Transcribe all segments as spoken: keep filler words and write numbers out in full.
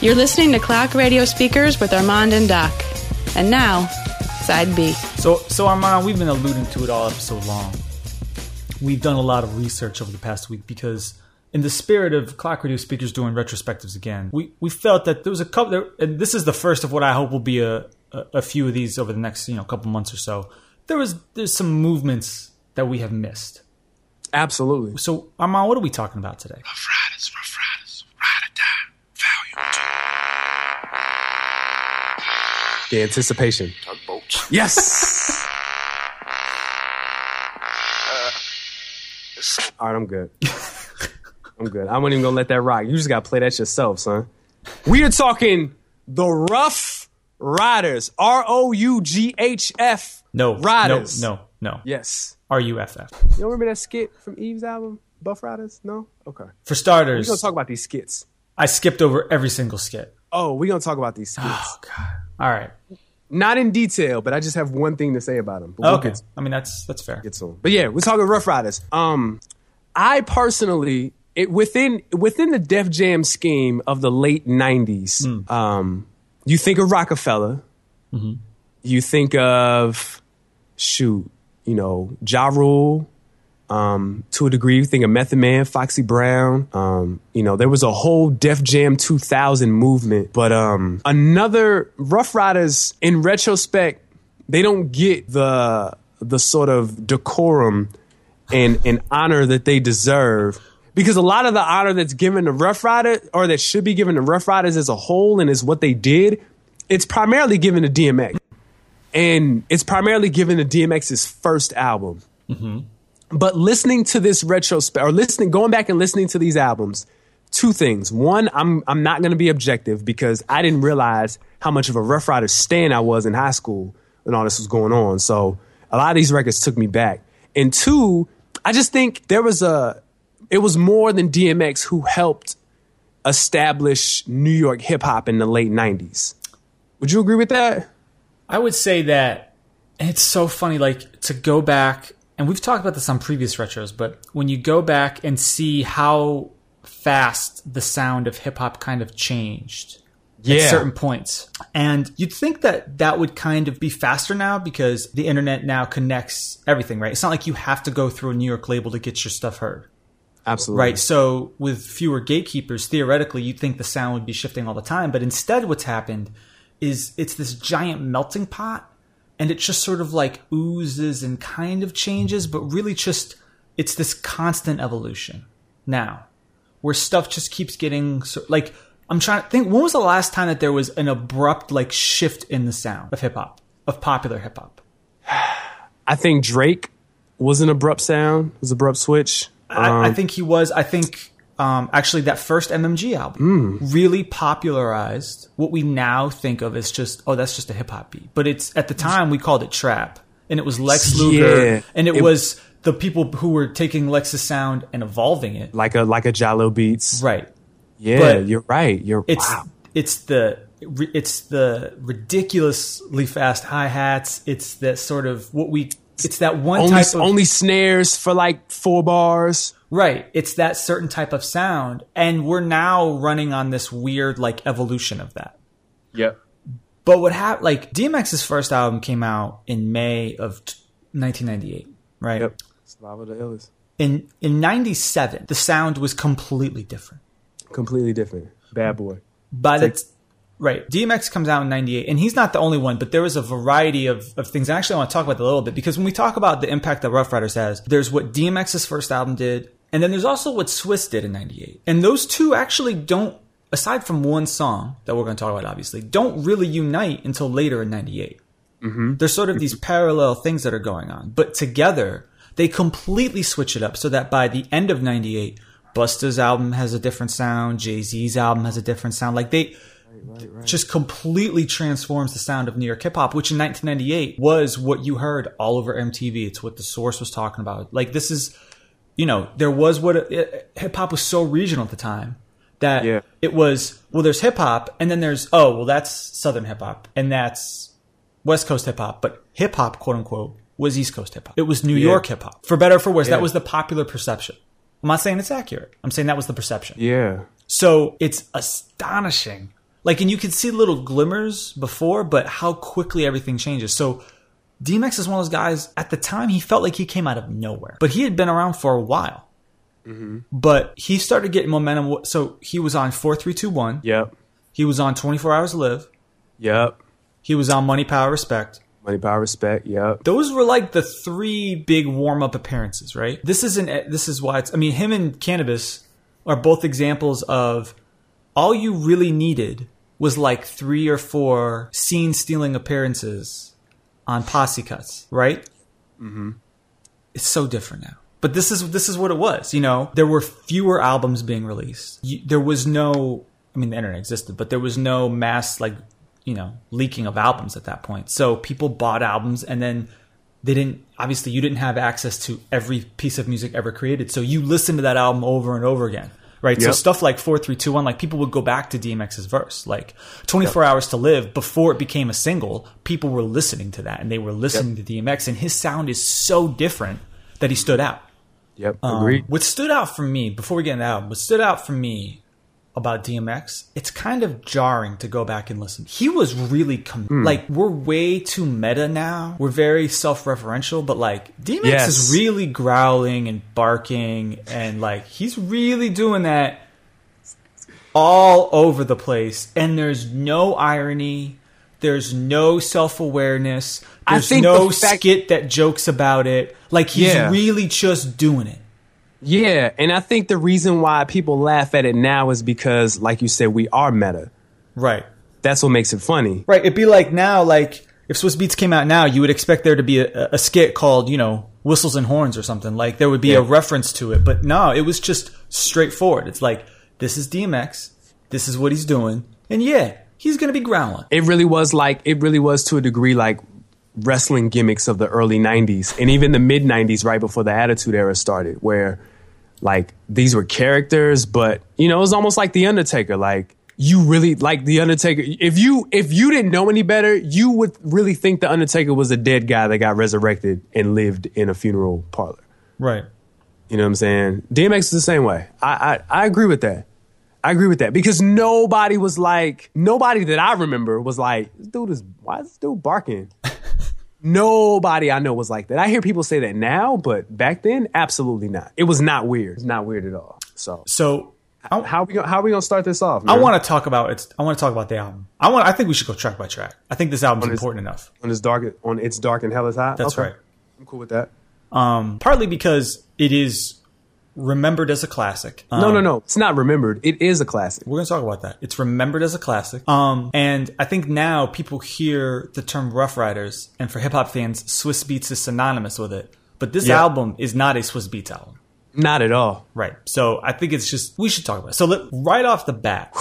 You're listening to Clock Radio Speakers with Armand and Doc. And now, Side B. So, so Armand, we've been alluding to it all episode long. We've done a lot of research over the past week because in the spirit of Clock Radio Speakers doing retrospectives again, we, we felt that there was a couple, there, and this is the first of what I hope will be a, a, a few of these over the next, you know, couple months or so. There was there's some movements that we have missed. Absolutely. So, Armand, what are we talking about today? Rough Riders, Rough Riders, Ride or Die, Volume two. The anticipation. Tugboat. Yes! All right, I'm good. I'm good. I wasn't even gonna let that rock. You just gotta play that yourself, son. We are talking the Rough Riders. R O U G H F. No. Riders. No, no, no. Yes. R U F F. You don't remember that skit from Eve's album, Buff Riders? No? Okay. For starters, We're gonna talk about these skits. I skipped over every single skit. Oh, we're gonna talk about these skits. Oh, God. All right. Not in detail, but I just have one thing to say about them. But we'll Okay. get- I mean, that's that's fair. Get soon. But yeah, we're talking Rough Riders. Um, I personally, it, within within the Def Jam scheme of the late nineties, Mm. um, you think of Rockefeller, Mm-hmm. you think of, shoot, you know, Ja Rule, um, to a degree, you think of Method Man, Foxy Brown. Um, you know, there was a whole Def Jam two thousand movement. But um, another, Rough Riders, in retrospect, they don't get the the sort of decorum and, and honor that they deserve. Because a lot of the honor that's given to Rough Rider, or that should be given to Rough Riders as a whole and is what they did, it's primarily given to D M X. And it's primarily given to D M X's first album. Mm-hmm. But listening to this retrospect, or listening, going back and listening to these albums, two things. One, I'm I'm not going to be objective because I didn't realize how much of a Rough Rider stan I was in high school when all this was going on. So a lot of these records took me back. And two, I just think there was a, it was more than D M X who helped establish New York hip hop in the late nineties. Would you agree with that? I would say that it's so funny, like, to go back, and we've talked about this on previous retros, but when you go back and see how fast the sound of hip hop kind of changed Yeah. at certain points. And you'd think that that would kind of be faster now because the internet now connects everything, right? It's not like you have to go through a New York label to get your stuff heard. Absolutely. Right. So with fewer gatekeepers, theoretically, you'd think the sound would be shifting all the time. But instead what's happened is it's this giant melting pot, and it just sort of like oozes and kind of changes, but really just it's this constant evolution now where stuff just keeps getting so, like, I'm trying to think, when was the last time that there was an abrupt like shift in the sound of hip hop, of popular hip hop? I think Drake was an abrupt sound, was an abrupt switch. I, Um, I think he was. I think um, actually that first M M G album Mm. really popularized what we now think of as just, oh, that's just a hip hop beat. But it's at the time we called it trap, and it was Lex Luger, Yeah. and it, It- was the people who were taking Lex's sound and evolving it. like a like a Jalo Beats. Right. Yeah, But you're right. You're It's wow. it's the it's the ridiculously fast hi hats. It's that sort of what we. It's that one Only type of only snares for like four bars. Right. It's that certain type of sound. And we're now running on this weird like evolution of that. Yep. But what happened, like D M X's first album came out in May of t- nineteen ninety-eight, right? Yep. Slava the illest. In in ninety-seven, the sound was completely different. Completely different. Bad boy. By the Like- t- right, D M X comes out in ninety-eight, and he's not the only one, but there was a variety of, of things. And actually, I want to talk about that a little bit, because when we talk about the impact that Rough Riders has, there's what D M X's first album did, and then there's also what Swiss did in ninety-eight. And those two actually don't, aside from one song that we're going to talk about, obviously, don't really unite until later in ninety-eight. Mm-hmm. There's sort of these parallel things that are going on. But together, they completely switch it up so that by the end of ninety-eight, Busta's album has a different sound, Jay-Z's album has a different sound. Like they... Right, right. Just completely transforms the sound of New York hip hop, which in nineteen ninety-eight was what you heard all over M T V. It's what The Source was talking about. Like this is, you know, there was what hip hop was so regional at the time that yeah. it was, well, there's hip hop, and then there's, oh, well, that's Southern hip hop, and that's West Coast hip hop, but hip hop, quote unquote, was East Coast hip hop. It was New yeah. York hip hop, for better or for worse. Yeah. That was the popular perception. I'm not saying it's accurate. I'm saying that was the perception. Yeah. So it's astonishing Like, and you could see little glimmers before, but how quickly everything changes. So D M X is one of those guys, at the time, he felt like he came out of nowhere. But he had been around for a while. Mm-hmm. But he started getting momentum. So he was on four three two one. Yep. He was on twenty-four hours to Live. Yep. He was on Money, Power, Respect. Money, Power, Respect, yep. Those were like the three big warm-up appearances, right? This isn't, this is why it's, I mean, him and Cannabis are both examples of all you really needed was like three or four scene-stealing appearances on posse cuts, right? Mm-hmm. It's so different now. But this is this is what it was, you know? There were fewer albums being released. You, there was no, I mean, the internet existed, but there was no mass, like, you know, leaking of albums at that point. So people bought albums and then they didn't, obviously you didn't have access to every piece of music ever created. So you listened to that album over and over again, right? Yep. So stuff like four three two one, like people would go back to D M X's verse, like twenty-four yep. Hours to Live, before it became a single, people were listening to that and they were listening yep. to D M X, and his sound is so different that he stood out. Yep, um, agreed. What stood out for me, before we get into the album, what stood out for me about D M X, it's kind of jarring to go back and listen. He was really, com- mm. like, we're way too meta now. We're very self-referential, but, like, D M X yes. is really growling and barking, and, like, he's really doing that all over the place. And there's no irony. There's no self-awareness. There's no the fact- skit that jokes about it. Like, he's yeah. really just doing it. Yeah, and I think the reason why people laugh at it now is because, like you said, we are meta. Right. That's what makes it funny. Right. It'd be like now, like, if Swiss Beats came out now, you would expect there to be a, a skit called, you know, Whistles and Horns or something. Like, there would be yeah. a reference to it. But no, it was just straightforward. It's like, this is D M X. This is what he's doing. And yeah, he's going to be growling. It really was like, it really was to a degree like wrestling gimmicks of the early nineties and even the mid nineties, right before the Attitude Era started, where like these were characters, but you know, it was almost like The Undertaker. Like, you really like The Undertaker. If you if you didn't know any better, you would really think The Undertaker was a dead guy that got resurrected and lived in a funeral parlor. Right. You know what I'm saying? D M X is the same way. I I, I agree with that. I agree with that because nobody was like, nobody that I remember was like, this dude is, why is this dude barking? Nobody I know was like that. I hear people say that now, but back then, absolutely not. It was not weird. It's not weird at all. So, so how, how are we gonna, how are we gonna start this off, man? I want to talk about it. I want to talk about the album. I want. I think we should go track by track. I think this album's important enough. On its dark, on It's Dark and Hell is Hot. That's okay. right. I'm cool with that. Um, partly because it is remembered as a classic. Um, no, no, no. It's not remembered. It is a classic. We're going to talk about that. It's remembered as a classic. Um, and I think now people hear the term Rough Riders, and for hip-hop fans, Swiss Beats is synonymous with it. But this yeah. album is not a Swiss Beats album. Not at all. Right. So I think it's just, we should talk about it. So let, right off the bat,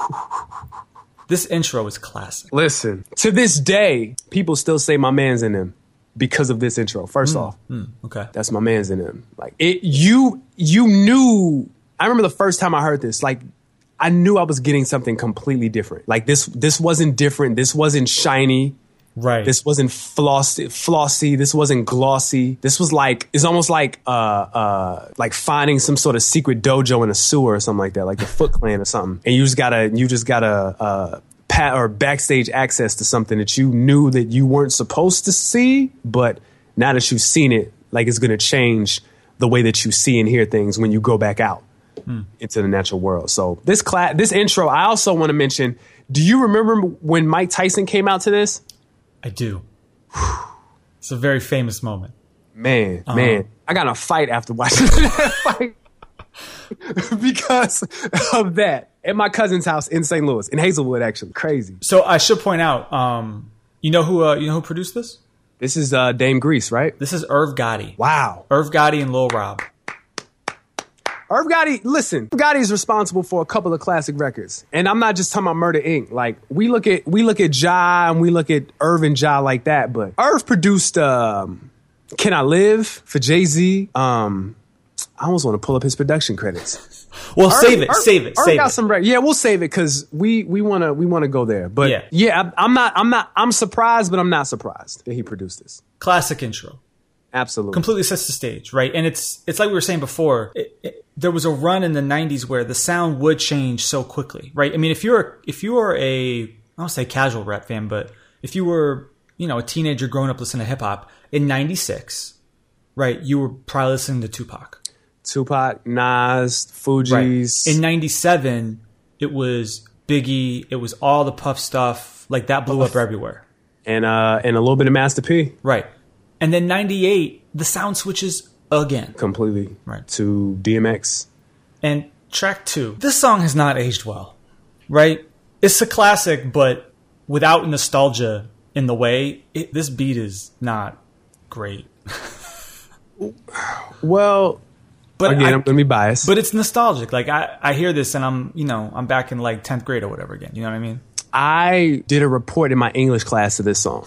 this intro is classic. Listen, to this day, people still say my man's in them. Because of this intro, first mm, off, mm, okay, that's my man's in him. Like it, you, you knew. I remember the first time I heard this. Like, I knew I was getting something completely different. Like this, this wasn't different. This wasn't shiny. Right. This wasn't flossy. Flossy. This wasn't glossy. This was like, it's almost like, uh, uh, like finding some sort of secret dojo in a sewer or something like that, like the Foot Clan or something. And you just gotta, you just gotta. Uh, Pat or backstage access to something that you knew that you weren't supposed to see, but now that you've seen it, like it's going to change the way that you see and hear things when you go back out hmm. into the natural world. So this class, this intro, I also want to mention, do you remember when Mike Tyson came out to this? I do. It's a very famous moment. Man, uh-huh. man, I got in a fight after watching that fight. Because of that at my cousin's house in Saint Louis, in Hazelwood, actually. Crazy. So I should point out, um, you know who uh, you know who produced this? This is uh, Dame Grease, right? This is Irv Gotti. Wow. Irv Gotti and Lil Rob. Irv Gotti, listen, Irv Gotti is responsible for a couple of classic records. And I'm not just talking about Murder Incorporated. Like, we look at we look at Ja and we look at Irv and Ja like that, but Irv produced um, Can I Live for Jay-Z. Um, I almost want to pull up his production credits. Well, Irv, save it, Irv, save it, Irv save got it. Some re- yeah, we'll save it because we we want to we want to go there. But yeah, yeah I, I'm not I'm not I'm surprised, but I'm not surprised that he produced this classic intro. Absolutely. Completely sets the stage, right? And it's it's like we were saying before, it, it, there was a run in the nineties where the sound would change so quickly, right? I mean, if you're if you are a I don't say casual rap fan, but if you were, you know, a teenager growing up listening to hip hop in ninety-six, right, you were probably listening to Tupac. Tupac, Nas, Fugees. Right. In ninety-seven, it was Biggie, it was all the Puff stuff, like that blew up everywhere. And uh and a little bit of Master P. Right. And then ninety-eight, the sound switches again. Completely. Right. To D M X. And track two. This song has not aged well, right? It's a classic, but without nostalgia in the way, it, this beat is not great. Well, but again, I, I'm going to be biased. But it's nostalgic. Like, I, I hear this and I'm, you know, I'm back in like tenth grade or whatever again. You know what I mean? I did a report in my English class to this song.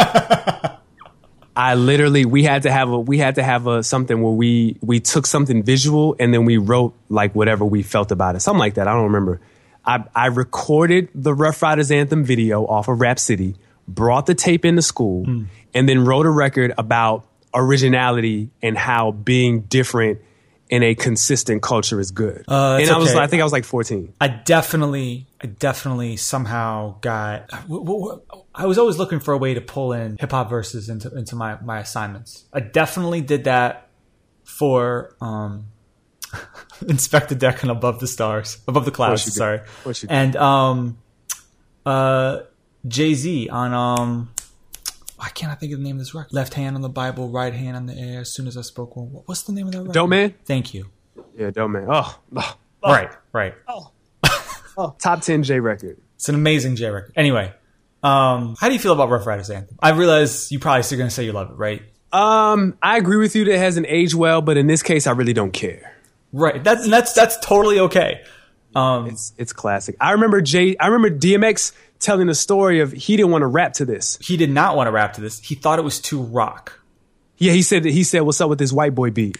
I literally, we had to have a, we had to have a something where we, we took something visual and then we wrote like whatever we felt about it. Something like that. I don't remember. I, I recorded the Rough Riders Anthem video off of Rap City, brought the tape into school, mm. and then wrote a record about originality and how being different in a consistent culture is good. Uh, and I was, okay. I think I was like fourteen. I definitely, I definitely somehow got. I was always looking for a way to pull in hip hop verses into into my my assignments. I definitely did that for um, Inspector Deck and Above the Stars, Above the Clouds. Sorry, and um, uh, Jay-Z on um. Why can't I think of the name of this record? Left hand on the Bible, right hand on the air. As soon as I spoke one, what's the name of that record? Dope Man. Thank you. Yeah, Dope Man. Oh, oh, oh. right, right. Oh. oh, top ten J record. It's an amazing J record. Anyway, um, how do you feel about Rough Riders Anthem? I realize you probably still going to say you love it, right? Um, I agree with you that it hasn't aged well, but in this case, I really don't care. Right. That's that's that's totally okay. Um, it's it's classic. I remember Jay. I remember D M X telling the story of he didn't want to rap to this. He did not want to rap to this. He thought it was too rock. Yeah, he said that he said, "What's up with this white boy beat?"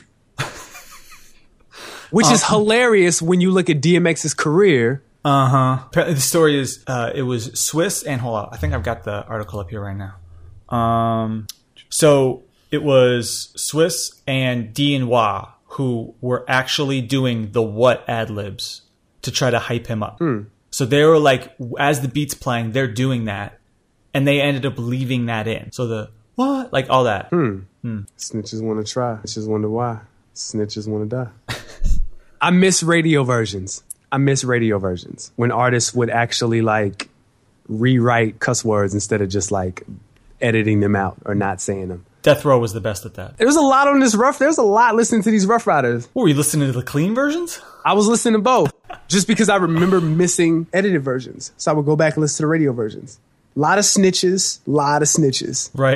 Which um, is hilarious when you look at D M X's career. Uh huh. Apparently, the story is uh, it was Swiss and hold on, I think I've got the article up here right now. Um, so it was Swiss and D and Wah who were actually doing the what ad libs to try to hype him up. Mm. So they were like, as the beat's playing, they're doing that, and they ended up leaving that in. So the what, like all that. Hmm. Hmm. Snitches want to try. Snitches wonder why. Snitches want to die. I miss radio versions. I miss radio versions when artists would actually like rewrite cuss words instead of just like editing them out or not saying them. Death Row was the best at that. There's a lot on this rough. There's a lot listening to these Rough Riders. What, were you listening to the clean versions? I was listening to both. Just because I remember missing edited versions. So I would go back and listen to the radio versions. A lot of snitches. A lot of snitches. Right.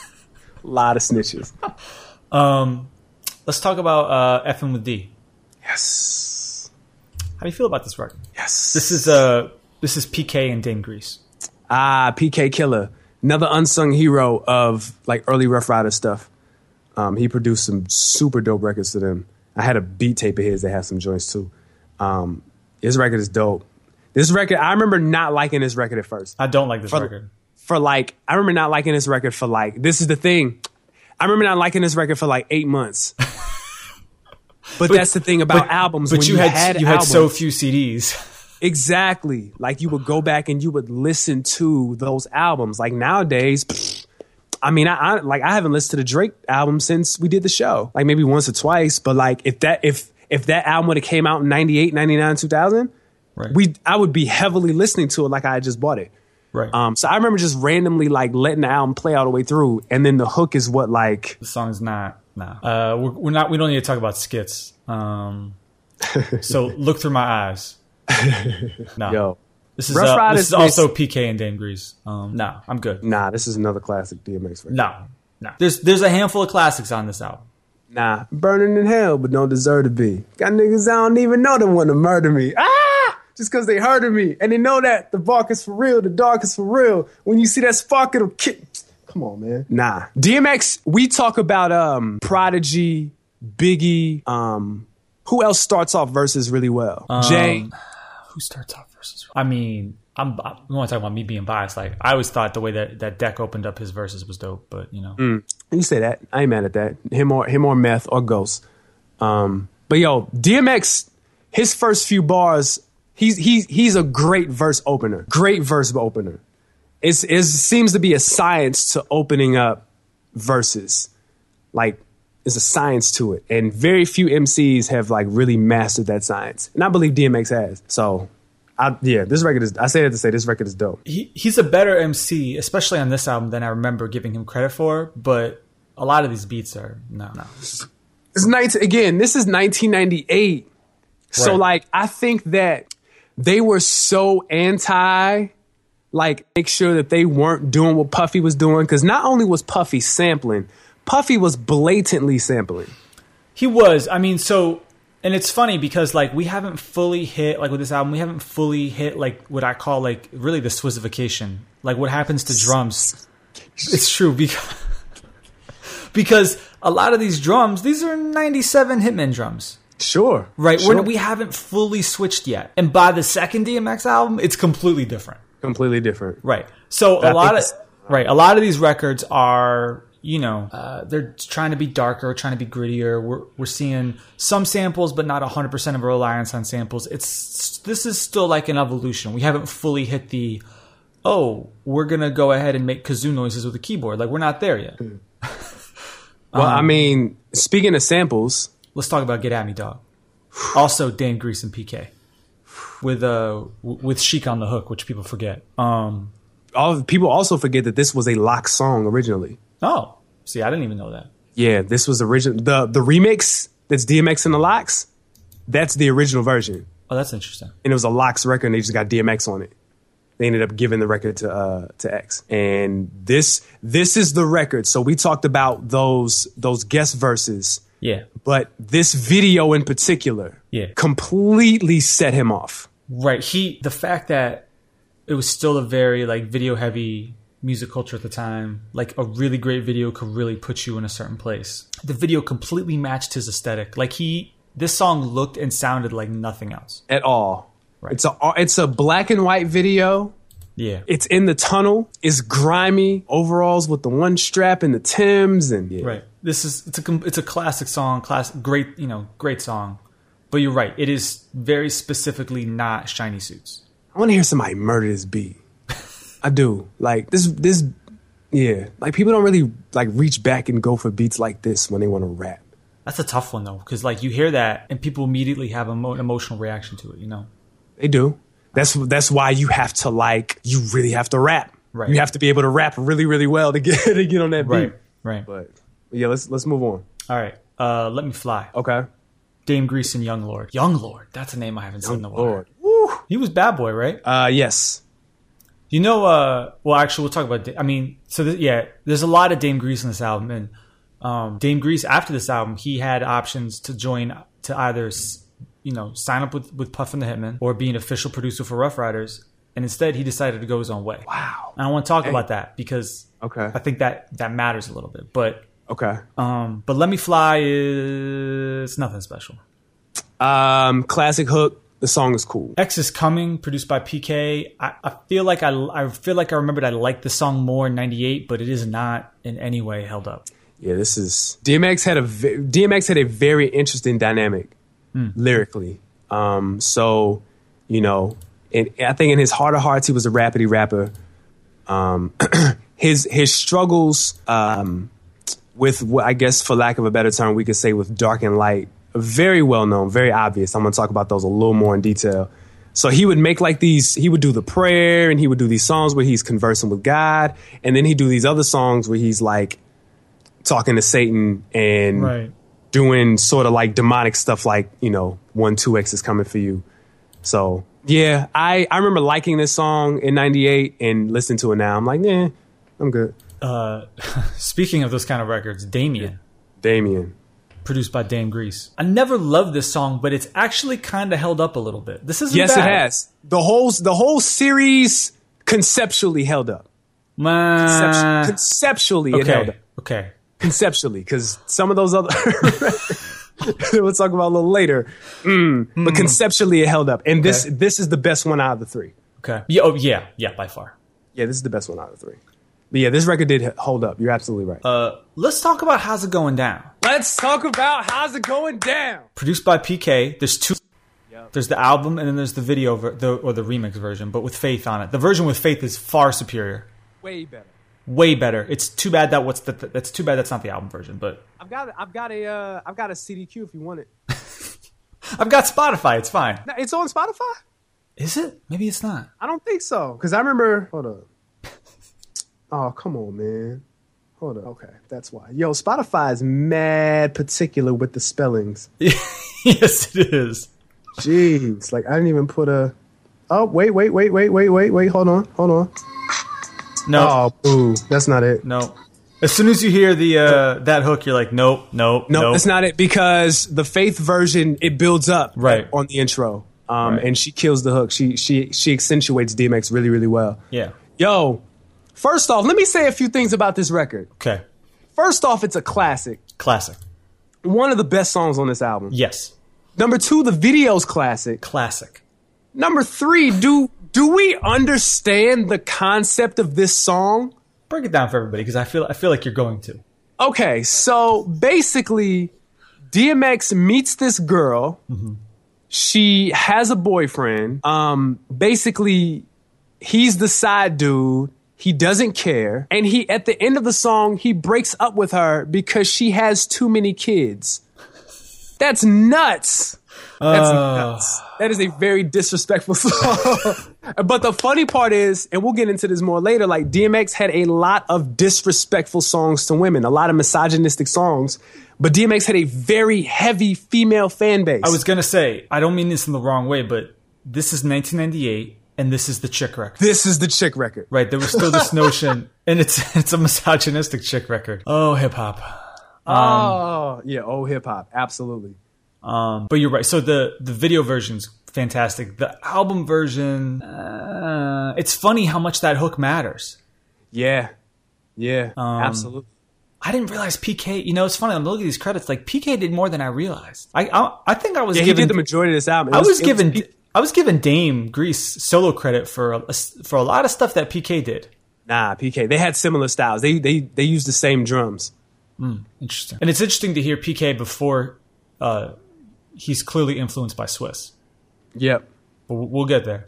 A lot of snitches. Um, let's talk about uh, Effin' with D. Yes. How do you feel about this record? Yes. This is uh, this is P K and Dame Grease. Ah, P K Killer. Another unsung hero of like early Rough Rider stuff. Um, he produced some super dope records to them. I had a beat tape of his that had some joints too. Um, his record is dope. This record, I remember not liking this record at first. I don't like this for, record. For like, I remember not liking this record for like, this is the thing. I remember not liking this record for like eight months. But, but that's the thing about but, albums. But when you, you had, had you albums, had so few C Ds. Exactly. Like you would go back and you would listen to those albums. Like nowadays, pfft, I mean, I, I like I haven't listened to the Drake album since we did the show. Like maybe once or twice. But like if that if if that album would have came out in ninety-eight, ninety-nine, two thousand, right. we I would be heavily listening to it like I had just bought it. Right. Um. So I remember just randomly like letting the album play all the way through, and then the hook is what like the song's not. Nah. Uh. We're, we're not. We don't need to talk about skits. Um. So look through my eyes. No. Yo. This is, uh, this is also P K and Dame Grease. Um, no, I'm good. Nah, this is another classic D M X record. No, no. There's there's a handful of classics on this album. Nah, burning in hell, but don't deserve to be. Got niggas I don't even know that want to murder me. Ah! Just because they hurted me. And they know that the bark is for real, the dark is for real. When you see that spark, it'll kick. Come on, man. Nah. D M X, we talk about um, Prodigy, Biggie. Um, who else starts off verses really well? Um, Jay. Who starts off verses? I mean, I'm, I want to talk about me being biased. Like I always thought the way that, that Deck opened up his verses was dope, but you know, mm. you say that. I ain't mad at that. Him or him or Meth or Ghost. Um, but yo, D M X, his first few bars, he's he's he's a great verse opener. Great verse opener. It's it seems to be a science to opening up verses. Like there's a science to it, and very few M Cs have like really mastered that science, and I believe D M X has. So. I, yeah, this record is, I say that to say this record is dope. He He's a better M C, especially on this album, than I remember giving him credit for, but a lot of these beats are, no, no. It's nineteen, again, this is nineteen ninety-eight. Right. So, like, I think that they were so anti, like, make sure that they weren't doing what Puffy was doing, because not only was Puffy sampling, Puffy was blatantly sampling. He was. I mean, so... And it's funny because, like, we haven't fully hit, like, with this album, we haven't fully hit, like, what I call, like, really the Swizzification. Like, what happens to drums. It's true because, because a lot of these drums, these are ninety-seven Hitman drums. Sure. Right? Sure. We're, we haven't fully switched yet. And by the second D M X album, it's completely different. Completely different. Right. So But a lot of, it's- right, a lot of these records are... You know, uh, they're trying to be darker, trying to be grittier. We're we're seeing some samples, but not one hundred percent of a reliance on samples. It's this is still like an evolution. We haven't fully hit the, oh, we're going to go ahead and make kazoo noises with a keyboard. Like, we're not there yet. Well, um, I mean, speaking of samples... Let's talk about Get At Me, Dog. Also, Dame Grease and P K. With, uh, with Chic on the hook, which people forget. Um, all People also forget that this was a Lox song originally. Oh, see, I didn't even know that. Yeah, this was the original. The the remix that's D M X and the Lox, that's the original version. Oh, that's interesting. And it was a Lox record, and they just got D M X on it. They ended up giving the record to uh, to X. And this this is the record. So we talked about those those guest verses. Yeah. But this video in particular, yeah, completely set him off. Right. He the fact that it was still a very like video heavy music culture at the time, like a really great video could really put you in a certain place. The video completely matched his aesthetic. Like he, this song looked and sounded like nothing else at all. Right. It's a it's a black and white video. Yeah, it's in the tunnel. It's grimy overalls with the one strap and the Timbs and yeah. Right. This is it's a it's a classic song, class great you know great song. But you're right. It is very specifically not shiny suits. I want to hear somebody murder this beat. I do. Like this, this, yeah. Like people don't really like reach back and go for beats like this when they want to rap. That's a tough one though, because like you hear that and people immediately have an emo- emotional reaction to it. You know, they do. That's that's why you have to like you really have to rap. Right. You have to be able to rap really really well to get to get on that beat. Right. Right. But yeah, let's let's move on. All right. Uh, Let Me Fly. Okay. Dame Grease and Young Lord. Young Lord. That's a name I haven't Young seen in a while. Lord. Woo. He was Bad Boy, right? Uh, yes. You know, uh, well, actually, we'll talk about, I mean, so th- yeah, there's a lot of Dame Grease in this album. And um, Dame Grease, after this album, he had options to join, to either, you know, sign up with, with Puff and the Hitmen or be an official producer for Rough Riders. And instead, he decided to go his own way. Wow. And I want to talk hey. about that because okay. I think that, that matters a little bit. But, okay. Um, but Let Me Fly is nothing special. Um, classic hook. The song is cool. X is Coming, produced by P K. I, I feel like I, I feel like I remembered I liked the song more in ninety-eight, but it is not in any way held up. Yeah, this is D M X had a D M X had a very interesting dynamic mm. lyrically. Um, so, you know, and I think in his heart of hearts he was a rapidy rapper. Um, his his struggles um, with, I guess, for lack of a better term, we could say with Dark and Light. Very well known, very obvious. I'm going to talk about those a little more in detail. So he would make like these, he would do the prayer and he would do these songs where he's conversing with God. And then he'd do these other songs where he's like talking to Satan and right. doing sort of like demonic stuff like, you know, one, two X is coming for you. So yeah, I, I remember liking this song in ninety-eight and listening to it now. I'm like, nah, I'm good. Uh, speaking of those kind of records, Damien. Damien. Produced by Dame Grease. I never loved this song, but it's actually kind of held up a little bit. This isn't yes, bad. It has. The whole the whole series conceptually held up. Man. Conceptu- conceptually, okay. it held up. Okay. Conceptually, because some of those other we'll talk about a little later. Mm. Mm. But conceptually, it held up, and this okay. this is the best one out of the three. Okay. Yeah. Oh, yeah. Yeah. By far. Yeah, this is the best one out of the three. But yeah, this record did hold up. You're absolutely right. Uh, let's talk about How's It Going Down. Let's talk about How's It Going Down. Produced by P K. There's two. Yep. There's the album and then there's the video ver- the, or the remix version, but with Faith on it. The version with Faith is far superior. Way better. Way better. It's too bad that what's the, that's too bad that's not the album version. But I've got I've got a uh, I've got a C D Q if you want it. I've got Spotify. It's fine. No, it's on Spotify. Is it? Maybe it's not. I don't think so. Because I remember. Hold up. Oh, come on, man. Hold up. Okay, that's why. Yo, Spotify is mad particular with the spellings. Yes, it is. Jeez, like I didn't even put a. Oh, wait, wait, wait, wait, wait, wait, wait. Hold on, hold on. No. Oh, boo. That's not it. No. As soon as you hear the uh, that hook, you're like, nope, nope, no, nope. That's not it because the Faith version it builds up right on the intro, um, right. and she kills the hook. She she she accentuates D M X really really well. Yeah. Yo, first off, let me say a few things about this record. Okay. First off, it's a classic. Classic. One of the best songs on this album. Yes. Number two, the video's classic. Classic. Number three, do do we understand the concept of this song? Break it down for everybody because I feel I feel like you're going to. Okay, so basically, D M X meets this girl. Mm-hmm. She has a boyfriend. Um, basically, he's the side dude. He doesn't care. And he, at the end of the song, he breaks up with her because she has too many kids. That's nuts. That's uh. nuts. That is a very disrespectful song. But the funny part is, and we'll get into this more later, like D M X had a lot of disrespectful songs to women, a lot of misogynistic songs. But D M X had a very heavy female fan base. I was going to say, I don't mean this in the wrong way, but this is nineteen ninety-eight. And this is the chick record. This is the chick record. Right. There was still this notion, and it's it's a misogynistic chick record. Oh, hip hop. Um, oh, yeah. Oh, hip hop. Absolutely. Um, but you're right. So the, the video version's fantastic. The album version, uh, it's funny how much that hook matters. Yeah. Yeah. Um, absolutely. I didn't realize P K, you know, it's funny. I'm looking at these credits. Like, P K did more than I realized. I I, I think I was yeah, given. He did the majority of this album. It I was, was given. Was, I was giving Dame Grease solo credit for a, for a lot of stuff that P K did. Nah, P K. They had similar styles. They they they used the same drums. Mm, interesting. And it's interesting to hear P K before uh, he's clearly influenced by Swiss. Yep. But we'll get there.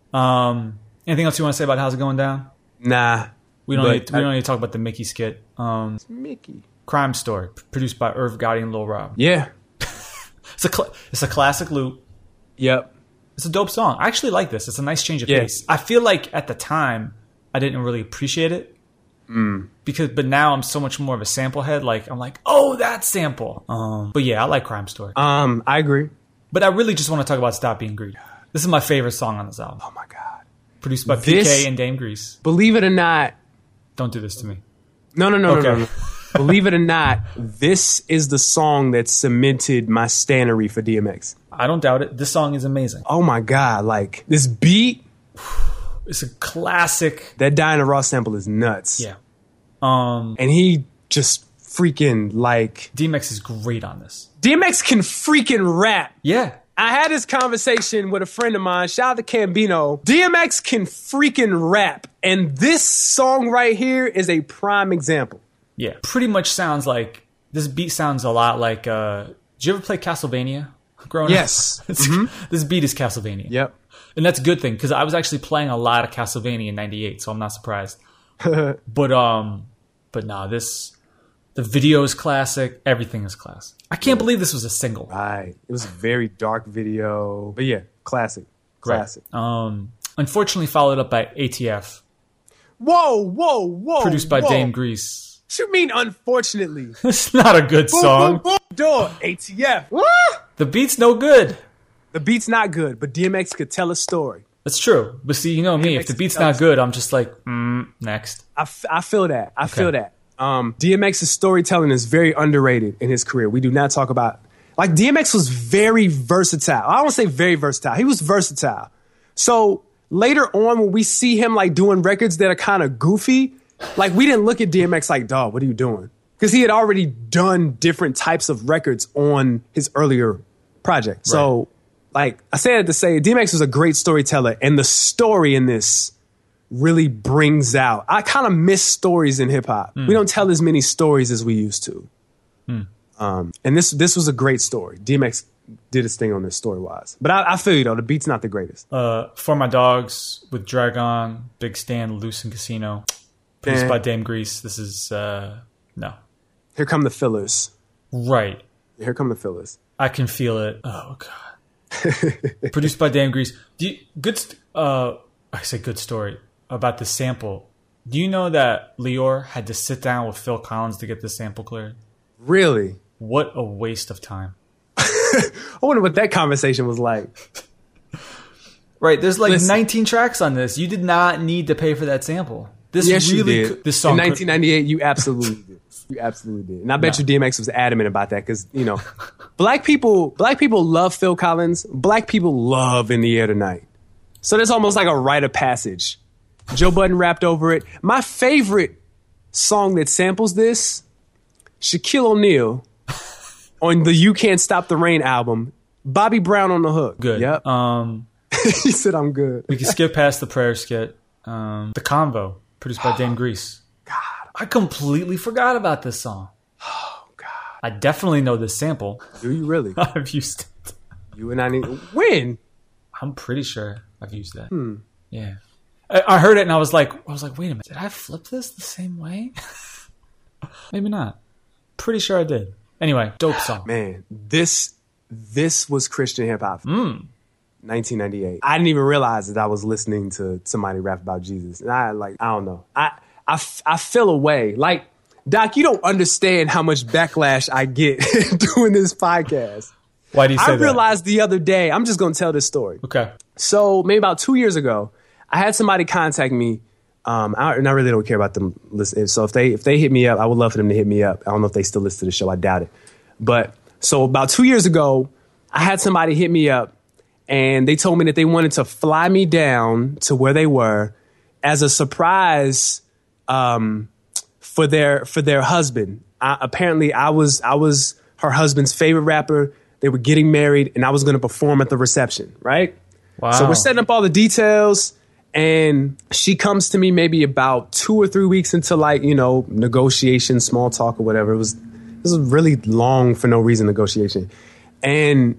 Um, anything else you want to say about How's It Going Down? Nah. We don't. Need, we don't need to talk about the Mickey skit. Um, it's Mickey. Crime Story, produced by Irv Gotti and Lil Rob. Yeah. it's a cl- it's a classic loop. Yep. It's a dope song. I actually like this. It's a nice change of yeah. pace. I feel like at the time I didn't really appreciate it mm. because, but now I'm so much more of a sample head. Like I'm like, oh, that sample. Um, but yeah, I like Crime Story. Um, I agree. But I really just want to talk about Stop Being Greedy. This is my favorite song on this album. Oh my god. Produced by this, P K and Dame Grease. Believe it or not. Don't do this to me. No, no, no, okay. no, no. no. Believe it or not, this is the song that cemented my stannery for D M X. I don't doubt it. This song is amazing. Oh my god, like this beat. It's a classic. That Diana Ross sample is nuts. Yeah. Um, and he just freaking like. D M X is great on this. D M X can freaking rap. Yeah. I had this conversation with a friend of mine. Shout out to Cambino. D M X can freaking rap. And this song right here is a prime example. Yeah. Pretty much sounds like, this beat sounds a lot like, uh, did you ever play Castlevania growing yes. up? Yes. Mm-hmm. This beat is Castlevania. Yep. And that's a good thing because I was actually playing a lot of Castlevania in ninety-eight, so I'm not surprised. but, um, but nah, this, the video is classic. Everything is classic. I can't believe this was a single. Right. It was a very dark video. But yeah, classic. Classic. Right. Um, unfortunately followed up by A T F. Whoa, whoa, whoa. Produced by whoa. Dame Grease. What you mean, unfortunately? It's not a good boom, song. Boom, boom, door. A T F. The beat's no good. The beat's not good, but D M X could tell a story. That's true. But see, you know me, if the beat's not good, I'm just like, mm, next. I, f- I feel that. I okay. feel that. Um, D M X's storytelling is very underrated in his career. We do not talk about... Like, D M X was very versatile. I don't want to say very versatile. He was versatile. So, later on, when we see him, like, doing records that are kind of goofy, like, we didn't look at D M X like, dog, what are you doing? Because he had already done different types of records on his earlier project. So, right. like I say it to say, D M X was a great storyteller, and the story in this really brings out. I kind of miss stories in hip hop. Mm. We don't tell as many stories as we used to. Mm. Um, and this this was a great story. D M X did his thing on this story wise. But I, I feel you though, the beat's not the greatest. Uh, For My Dogs with Dragon, Big Stan, Loose and Casino, produced Man. by Dame Grease. This is uh, no. Here come the fillers. Right. Here come the fillers. I can feel it. Oh god. Produced by Dame Grease. Do you, good. St- uh, I say good story about the sample. Do you know that Lior had to sit down with Phil Collins to get the sample cleared? Really? What a waste of time. I wonder what that conversation was like. Right, there's like Listen. nineteen tracks on this. You did not need to pay for that sample. This Yes, really, you did. could, this song. In could- nineteen ninety-eight, you absolutely did. You absolutely did. And I bet No. you D M X was adamant about that because, you know, black people black people love Phil Collins. Black people love In the Air Tonight. So there's almost like a rite of passage. Joe Budden rapped over it. My favorite song that samples this, Shaquille O'Neal on the You Can't Stop the Rain album, Bobby Brown on the hook. Good. Yep. Um, He said, I'm good. we can skip past the prayer skit. Um, the Convo, produced by Dame Grease. God. I completely forgot about this song. Oh, God. I definitely know this sample. Do you really? I've used it. You and I need... When? I'm pretty sure I've used that. Hmm. Yeah. I, I heard it and I was like, I was like, wait a minute. Did I flip this the same way? Maybe not. Pretty sure I did. Anyway, dope song. Man, this this was Christian hip hop. Mm. nineteen ninety-eight. I didn't even realize that I was listening to somebody rap about Jesus. And I like, I don't know. I, I, I feel away. Like, Doc, you don't understand how much backlash I get doing this podcast. Why do you say I that? realized the other day, I'm just going to tell this story. Okay. So maybe about two years ago, I had somebody contact me. Um, I, and I really don't care about them listening. So if they if they hit me up, I would love for them to hit me up. I don't know if they still listen to the show. I doubt it. But so about two years ago, I had somebody hit me up, and they told me that they wanted to fly me down to where they were as a surprise um, for their for their husband. I, apparently, I was I was her husband's favorite rapper. They were getting married, and I was going to perform at the reception. Right. Wow. So we're setting up all the details. And she comes to me maybe about two or three weeks into, like, you know, negotiation, small talk or whatever. It was it was a really long for no reason negotiation. And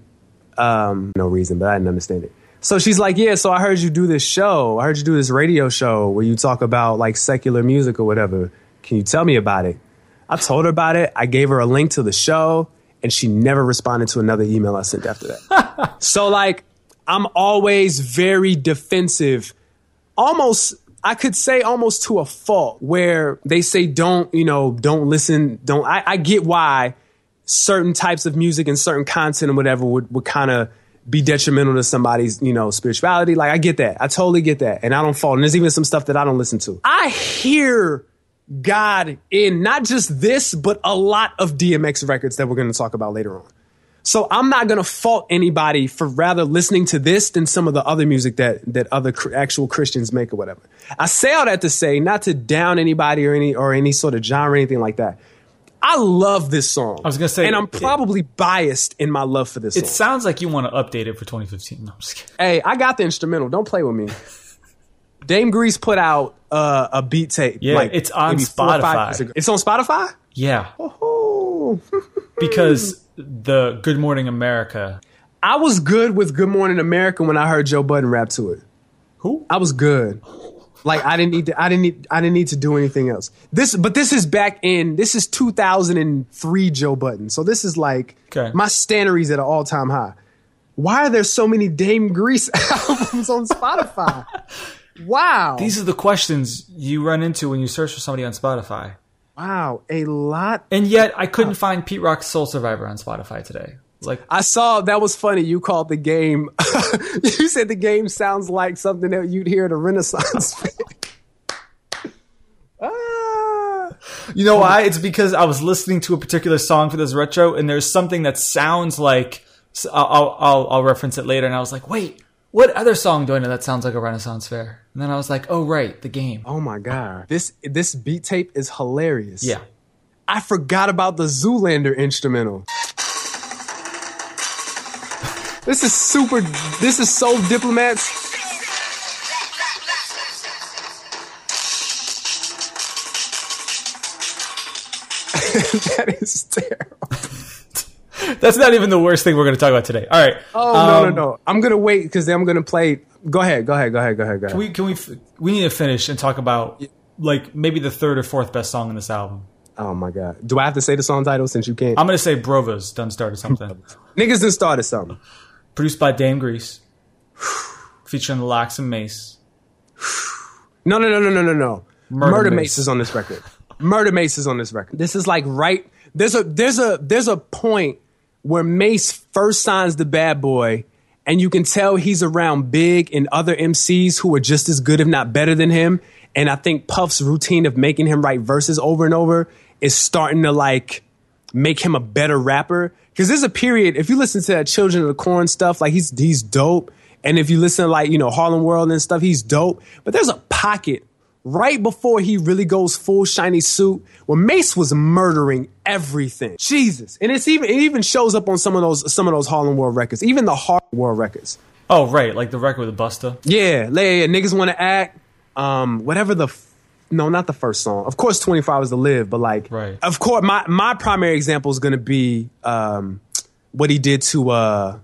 um, no reason, but I didn't understand it. So she's like, yeah, so I heard you do this show. I heard you do this radio show where you talk about like secular music or whatever. Can you tell me about it? I told her about it. I gave her a link to the show, and she never responded to another email I sent after that. So like, I'm always very defensive. Almost, I could say almost to a fault, where they say don't, you know, don't listen, don't. I, I get why certain types of music and certain content and whatever would, would kind of be detrimental to somebody's, you know, spirituality. Like, I get that. I totally get that. And I don't fault. And there's even some stuff that I don't listen to. I hear God in not just this, but a lot of D M X records that we're going to talk about later on. So I'm not going to fault anybody for rather listening to this than some of the other music that that other cr- actual Christians make or whatever. I say all that to say, not to down anybody or any or any sort of genre or anything like that. I love this song. I was gonna say- and I'm probably biased in my love for this It song. sounds like you want to update it for twenty fifteen. No, I'm just kidding. Hey, I got the instrumental. Don't play with me. Dame Grease put out uh, a beat tape. Yeah, like it's on maybe four or five Spotify. years ago. It's on Spotify? Yeah, Oh. because the Good Morning America. I was good with Good Morning America when I heard Joe Budden rap to it. Who? I was good. Like I didn't need to, I didn't need I didn't need to do anything else. This but this is back in this is two thousand three Joe Budden. So this is like Okay. my standary's at an all-time high. Why are there so many Dame Grease albums on Spotify? Wow. These are the questions you run into when you search for somebody on Spotify. Wow, a lot. And yet, I couldn't find Pete Rock's Soul Survivor on Spotify today. Like, I saw that was funny. You called the game. You said the game sounds like something that you'd hear at a Renaissance fair. ah. you know why? It's because I was listening to a particular song for this retro, and there's something that sounds like. So I'll, I'll I'll reference it later, and I was like, wait, what other song do I know that sounds like a Renaissance fair? And then I was like, oh right, the game. Oh my God. This this beat tape is hilarious. Yeah. I forgot about the Zoolander instrumental. This is super. This is so Diplomats. That is terrible. That's not even the worst thing we're going to talk about today. All right. Oh um, no no no! I'm gonna wait because then I'm gonna play. Go ahead. Go ahead. Go ahead. Go ahead. Go ahead. Can we? Can we? f- We need to finish and talk about like maybe the third or fourth best song in this album. Oh my god! Do I have to say the song title since you can't? I'm going to say Brova's done started something. Niggas done started something. Produced by Dame Grease, featuring the Lox and Mace. No no no no no no no. Murder Murder, Mace. Mace is on this record. Murder Mace is on this record. This is like right. There's a there's a there's a point where Mace first signs the Bad Boy, and you can tell he's around Big and other M Cs who are just as good, if not better than him. And I think Puff's routine of making him write verses over and over is starting to like make him a better rapper. Because there's a period, if you listen to that Children of the Corn stuff, like he's he's dope. And if you listen to like, you know, Harlem World and stuff, he's dope. But there's a pocket right before he really goes full shiny suit where Mace was murdering everything. Jesus. And it's even it even shows up on some of those some of those Harlem World records, even the Harlem World records. Oh, right. Like the record with Busta. Yeah, yeah, yeah. Niggas Want to Act. Um, whatever the... F- no, not the first song. Of course, twenty-four hours to Live, but like... Right. Of course, my, my primary example is going to be um, what he did to uh,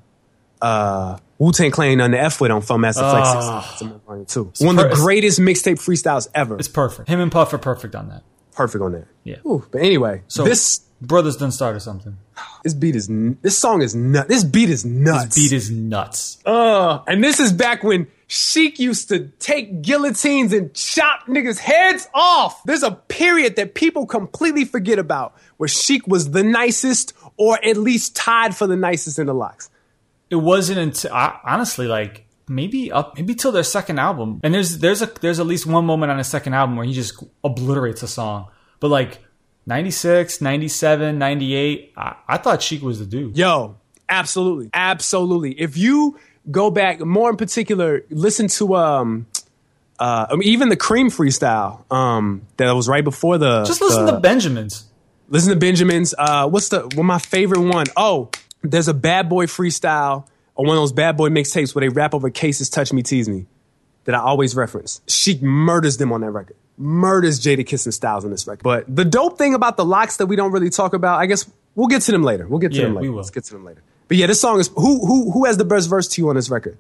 uh, Wu-Tang Clan on the F-Wit on Fun Master Flex. Oh. Too. One of the greatest mixtape freestyles ever. It's perfect. Him and Puff are perfect on that. Perfect on that. Yeah. Ooh, but anyway, So this Brothers done started something. this beat is n- this song is nut. This beat is nuts. This beat is nuts. Uh, and this is back when Sheik used to take guillotines and chop niggas' heads off. There's a period that people completely forget about where Sheik was the nicest, or at least tied for the nicest in the Lox. It wasn't until I, honestly like maybe up maybe till their second album. And there's there's a there's at least one moment on his second album where he just obliterates a song. But like ninety-six, ninety-seven, ninety-eight, I, I thought Sheik was the dude. Yo, absolutely, absolutely. If you go back, more in particular, listen to um, uh, I mean, even the Cream freestyle um, that was right before the. Just listen the, to Benjamins. Listen to Benjamin's. Uh, what's the one? My favorite one? Oh, there's a Bad Boy freestyle or one of those Bad Boy mixtapes where they rap over Cases, Touch Me, Tease Me, that I always reference. Sheik murders them on that record. Murders Jada Kiss and Styles on this record. But the dope thing about the Lox that we don't really talk about, I guess we'll get to them later. We'll get to Yeah, them later. we will. Let's get to them later. But yeah, this song is who who who has the best verse to you on this record?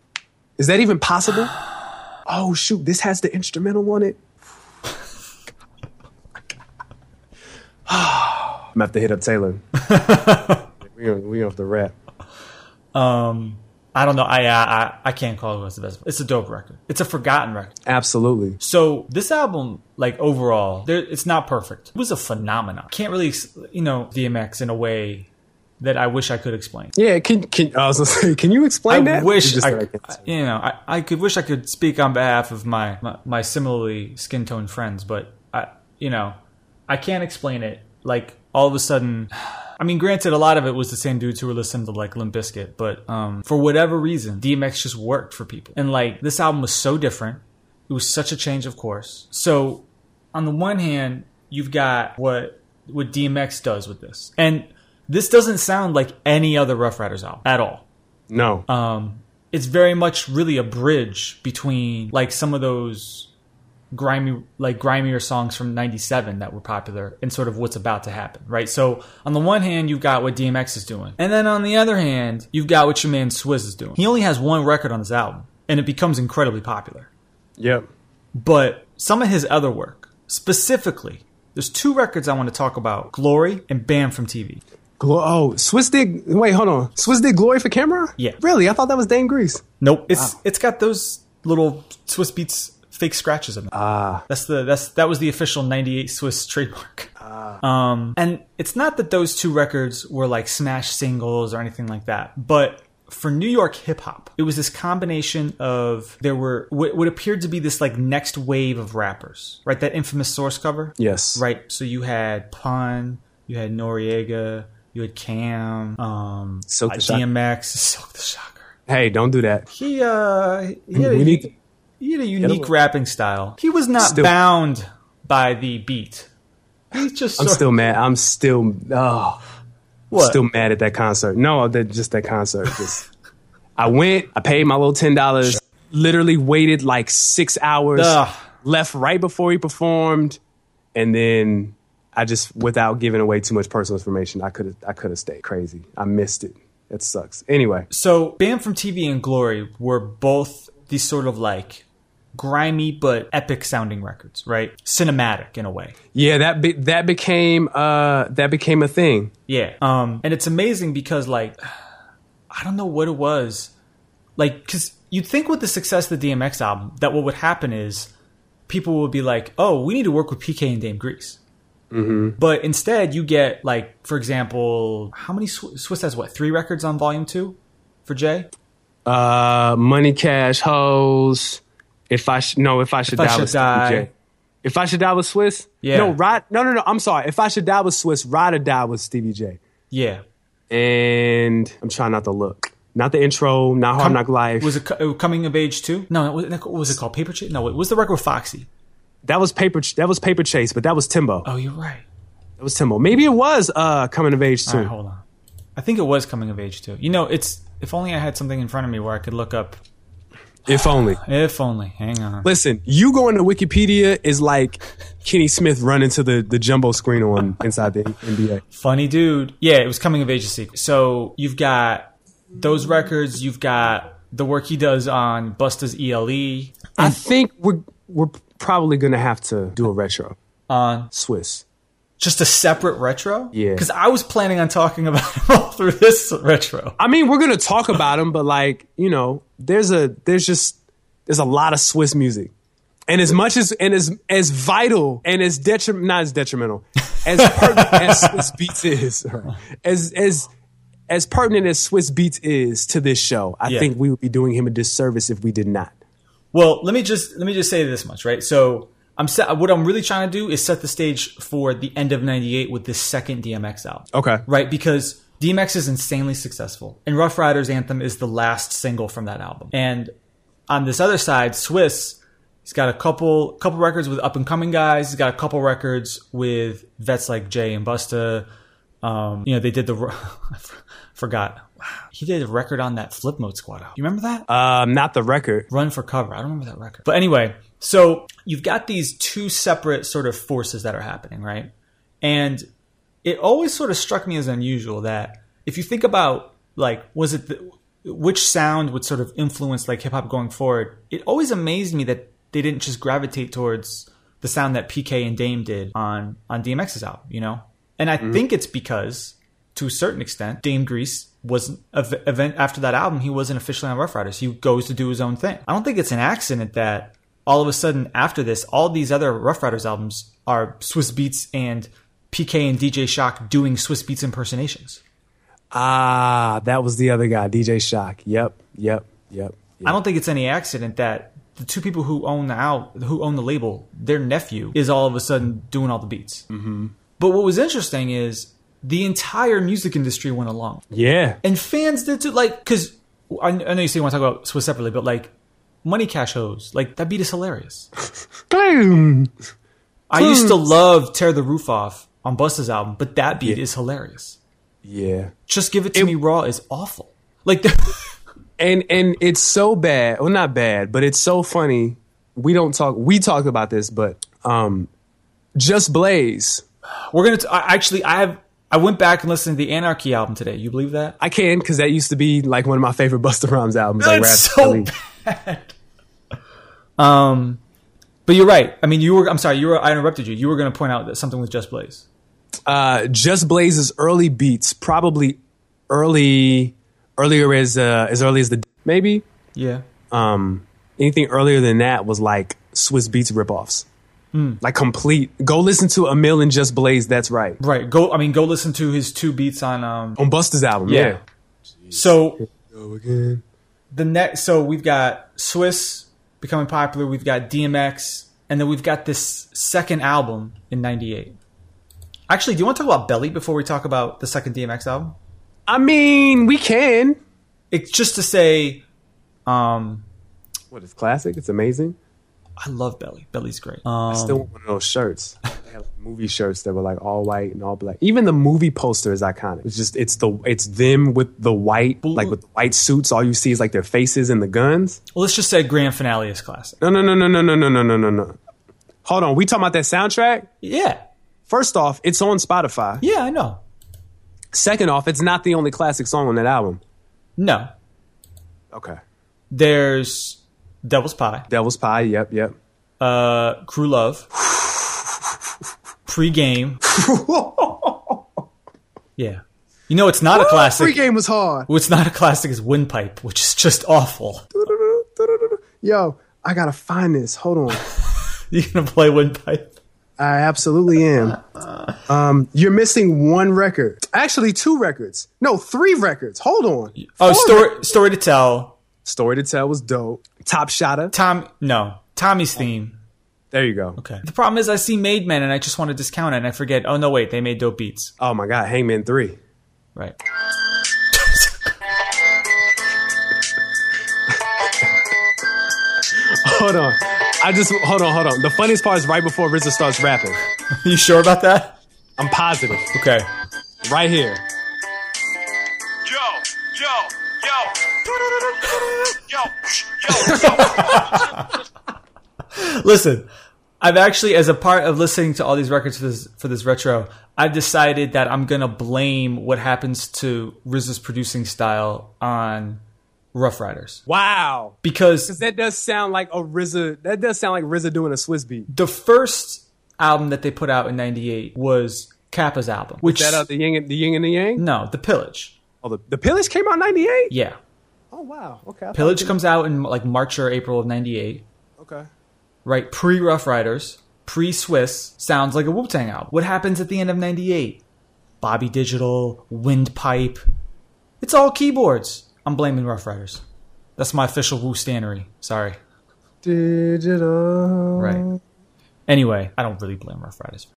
Is that even possible? Oh shoot, this has the instrumental on it. I'm gonna have to hit up Taylor. we gonna we gonna have to rap. Um, I don't know. I, I I can't call it the best. It's a dope record. It's a forgotten record. Absolutely. So this album, like overall, there, it's not perfect. It was a phenomenon. Can't really, you know, D M X in a way that I wish I could explain. Yeah. Can can I was gonna say? Can you explain I that? wish You just I, said I can't say. you know, I, I could wish I could speak on behalf of my, my, my similarly skin toned friends, but I, you know, I can't explain it. Like all of a sudden, I mean, granted, a lot of it was the same dudes who were listening to like Limp Bizkit, but um, for whatever reason, D M X just worked for people. And like this album was so different. It was such a change of course. So on the one hand, you've got what what D M X does with this, and this doesn't sound like any other Rough Riders album at all. No. Um, it's very much really a bridge between like some of those grimy, like grimier songs from ninety-seven that were popular and sort of what's about to happen, right? So on the one hand, you've got what D M X is doing. And then on the other hand, you've got what your man Swizz is doing. He only has one record on this album and it becomes incredibly popular. Yep. But some of his other work, specifically, there's two records I want to talk about, Glory and Banned from T V. Glo- oh, Swizz did. Wait, hold on. Swizz did Glory for Camera? Yeah. Really? I thought that was Dame Grease. Nope. It's It's got those little Swiss Beats fake scratches in them. Ah. That's the that's that was the official ninety-eight Swiss trademark. Ah. Um, and it's not that those two records were like smash singles or anything like that, but for New York hip hop, it was this combination of there were what, what appeared to be this like next wave of rappers, right? That infamous Source cover, Yes. right? So you had Pun, you had Noriega, you had Cam, um, Silk the uh, Shocker. D M X, Silk the Shocker. Hey, don't do that. He uh, he had, We a, need to- he had a unique Get rapping style. He was not Still- bound by the beat. He's just I'm sort still mad. I'm still. Oh. What? Still mad at that concert. No, that just that concert. Just I went, I paid my little ten dollars, literally waited like six hours, Ugh. left right before he performed, and then I just, without giving away too much personal information, I could have I could have stayed. Crazy. I missed it. It sucks. Anyway. So Banned from T V and Glory were both these sort of like grimy but epic sounding records, right? Cinematic in a way. Yeah, that be, that became uh that became a thing. Yeah. Um, and it's amazing because like, I don't know what it was. Like, because you'd think with the success of the D M X album that what would happen is people would be like, oh, we need to work with P K and Dame Grease. Mm-hmm. But instead you get like, for example, how many Sw- Swiss has what, three records on volume two for Jay? Uh, Money, Cash, Hoes. If I sh- no, if I should If I die Should with Die. D J. If I should die with Swiss. Yeah. No, ride. No, no, no. I'm sorry. If I should die with Swiss, Ride or Die with Stevie J. Yeah. And I'm trying not to look. Not the intro. Not Hard Com- Knock Life. Was it co- Coming of Age too? No, was, what was it called? Paper Chase? No, it was the record with Foxy. That was paper. That was Paper Chase, but that was Timbo. Oh, you're right. That was Timbo. Maybe it was uh, Coming of Age too. All right, hold on. I think it was Coming of Age too. You know, it's if only I had something in front of me where I could look up. If only. If only. Hang on. Listen, you going to Wikipedia is like Kenny Smith running to the, the jumbo screen on Inside the N B A. Funny dude. Yeah, it was Coming of Age to Secret. So you've got those records. You've got the work he does on Busta's E L E. I think we're we're probably gonna have to do a retro On Swiss. just a separate retro? Yeah. Because I was planning on talking about it all through this retro. I mean, we're gonna talk about him, but like you know, there's a there's just there's a lot of Swiss music, and as much as and as as vital and as detrim not as detrimental as pertinent as Swiss Beats is, right? as as as pertinent as Swiss Beats is to this show, I Yeah. think we would be doing him a disservice if we did not. Well, let me just let me just say this much, right? So I'm set, what I'm really trying to do is set the stage for the end of ninety-eight with this second D M X album. Okay. Right? Because D M X is insanely successful. And Rough Riders Anthem is the last single from that album. And on this other side, Swiss, he's got a couple couple records with up and coming guys. He's got a couple records with vets like Jay and Busta. Um, you know, they did the I forgot. He did a record on that Flip Mode Squad album. You remember that? Um, not the record. Run for Cover. I don't remember that record. But anyway, so you've got these two separate sort of forces that are happening, right? And it always sort of struck me as unusual that if you think about, like, was it the, which sound would sort of influence like hip hop going forward? It always amazed me that they didn't just gravitate towards the sound that P K and Dame did on on D M X's album, you know? And I mm-hmm. think it's because, to a certain extent, Dame Grease wasn't event after that album. He wasn't officially on Rough Riders. He goes to do his own thing. I don't think it's an accident that all of a sudden after this, all these other Rough Riders albums are Swiss Beats and P K and D J Shock doing Swiss Beats impersonations. Ah, that was the other guy, D J Shock. Yep, yep, yep. yep. I don't think it's any accident that the two people who own the out who own the label, their nephew is all of a sudden doing all the beats. Mm-hmm. But what was interesting is the entire music industry went along. Yeah. And fans did too, like, because I, I know you say you want to talk about Swiss separately, but like, Money Cash Hoes, like, that beat is hilarious. Boom. I used to love Tear the Roof Off on Busta's album, but that beat Yeah. is hilarious. Yeah. Just Give It To It- Me Raw is awful. Like, And and it's so bad. Well, not bad, but it's so funny. We don't talk. We talk about this, but um, Just Blaze. we're going to, actually, I have, I went back and listened to the Anarchy album today. You believe that? I can because that used to be like one of my favorite Busta Rhymes albums. Like That's Rap so Kelly. bad. Um, but you're right. I mean, you were. I'm sorry. You were. I interrupted you. You were going to point out that something with Just Blaze. Uh, Just Blaze's early beats, probably early, earlier as uh, as early as the maybe. Yeah. Um, anything earlier than that was like Swiss Beats ripoffs. Mm. Like complete. Go listen to A Mill and Just Blaze. That's right. Right. Go. I mean, go listen to his two beats on. Um, On Busta's album. yeah. Yeah. So Go again. the next. So we've got Swiss becoming popular. We've got D M X, and then we've got this second album in ninety-eight. Actually, do you want to talk about Belly before we talk about the second D M X album? I mean, we can. It's just to say, um, What is classic? It's amazing. I love Belly. Belly's great. Um, I still want one of those shirts. They had like movie shirts that were like all white and all black. Even the movie poster is iconic. It's just it's the it's them with the white, like with the white suits. All you see is like their faces and the guns. well, let's just say grand finale is classic. No, no, no, no, no, no, no, no, no, no, no. Hold on. We talking about that soundtrack? Yeah. First off, it's on Spotify. Yeah, I know. Second off, it's not the only classic song on that album. No. Okay. There's Devil's Pie. Devil's Pie. Yep, yep. Uh, Crew Love. Pre-game. Yeah. You know it's not a classic. Pre-game was hard. What's not a classic is Windpipe, which is just awful. Yo, I gotta find this. Hold on. You gonna play Windpipe? I absolutely am. Um, you're missing one record. Actually, two records. No, three records. Hold on. Oh, Four story records. story to tell. Story to Tell was dope. Top Shotter. Tom, no, Tommy's theme. There you go. Okay. The problem is I see Made Men and I just want to discount it and I forget. Oh no, wait, they made dope beats. Oh my God, Hangman three. Right. Hold on. I just hold on, hold on. The funniest part is right before R Z A starts rapping. You sure about that? I'm positive. Okay. Right here. Yo, yo, yo. Yo, yo, yo. Listen, I've actually, as a part of listening to all these records for this for this retro, I've decided that I'm gonna blame what happens to R Z A's producing style on Rough Riders. Wow. Because That does sound like a R Z A. That does sound like R Z A doing a Swiss beat. the first album that they put out in ninety-eight was Kappa's album. Which That uh, the yin and the yin and the yang. No, The Pillage. Oh, the, the Pillage came out in ninety-eight. Yeah. Oh wow. Okay. I thought Pillage it- comes out in like March or April of ninety-eight. Okay. Right? Pre-Rough Riders, pre-Swiss, sounds like a Wu-Tang album. What happens at the end of ninety-eight? Bobby Digital, Windpipe. It's all keyboards. I'm blaming Rough Riders. That's my official Wu Stannery. Sorry. Digital. Right. Anyway, I don't really blame Rough Riders.